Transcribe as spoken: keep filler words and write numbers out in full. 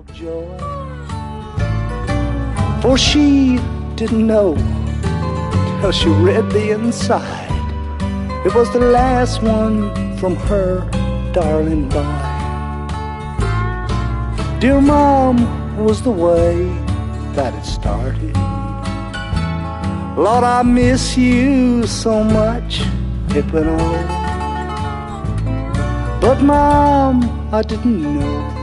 joy, for she didn't know till she read the inside. It was the last one from her darling boy. Dear Mom was the way that it started. Lord, I miss you so much, it went on. But Mom, I didn't know